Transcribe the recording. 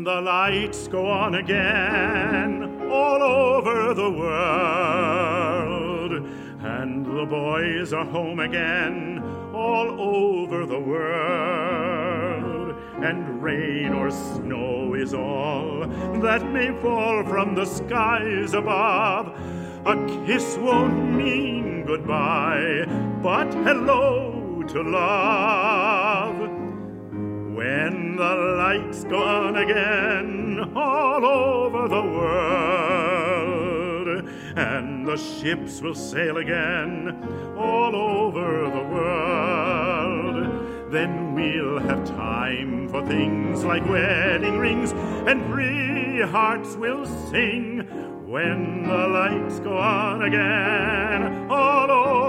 the lights go on again all over the world, and the boys are home again all over the world, and rain or snow is all that may fall from the skies above. A kiss won't mean goodbye, but hello to love. When the lights go on again all over the world, and the ships will sail again all over the world, then we'll have time for things like wedding rings, and free hearts will sing when the lights go on again all over